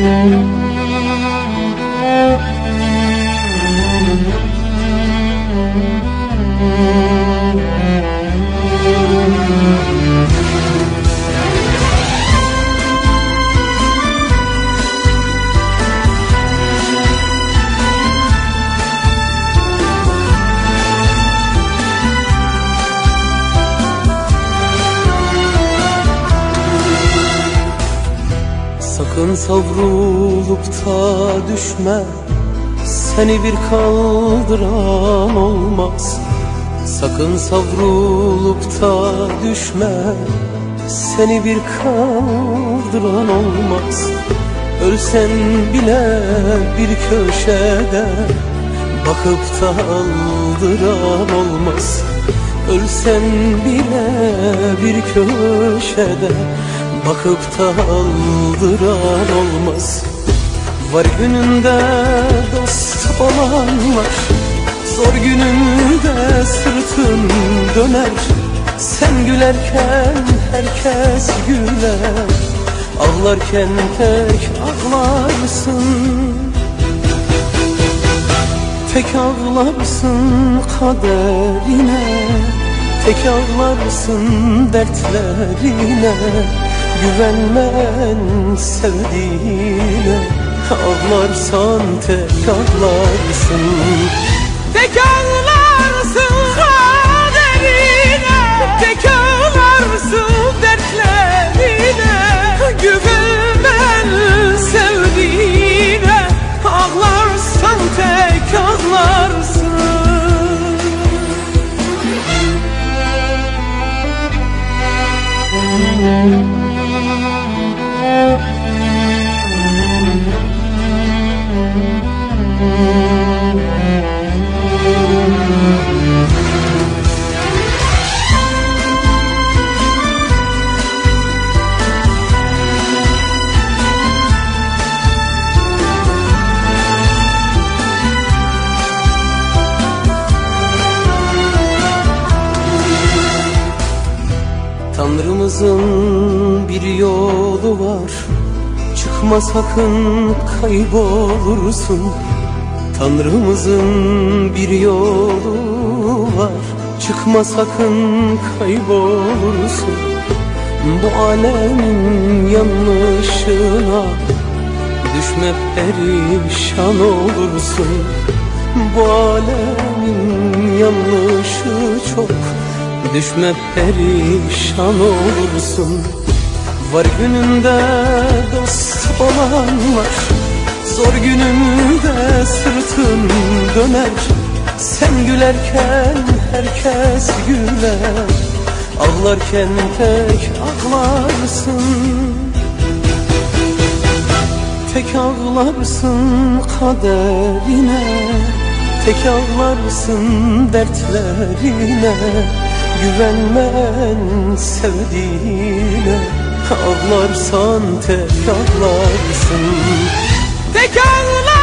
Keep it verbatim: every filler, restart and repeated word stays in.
Sakın savrulup da düşme, seni bir kaldıran olmaz. Sakın savrulup da düşme, seni bir kaldıran olmaz. Ölsen bile bir köşede, bakıp da aldıran olmaz. Ölsen bile bir köşede, bakıp da aldıran olmaz. Var gününde dost olan var, zor gününde sırtın döner. Sen gülerken herkes güler, ağlarken tek ağlarsın. Tek ağlarsın kaderine, tek ağlarsın dertlerine. Güvenmen sevdiğine, ağlarsan tek ağlarsın. Tek ağlarsın kaderine, tek ağlarsın dertlerine. Güvenmen sevdiğine, ağlarsan tek ağlarsın. Tanrımızın bir yolu var, çıkma sakın kaybolursun. Tanrımızın bir yolu var, çıkma sakın kaybolursun. Bu alemin yanlışına düşme perişan olursun. Bu alemin yanlışı çok, düşme perişan olursun. Var gününde dost olan var, zor gününde sırtın döner. Sen gülerken herkes güler, ağlarken tek ağlarsın. Tek ağlarsın kaderine, tek ağlarsın dertlerine. Güvenmen sevdiğine, ağlarsan tek ağlarsın. Tek ağlarsın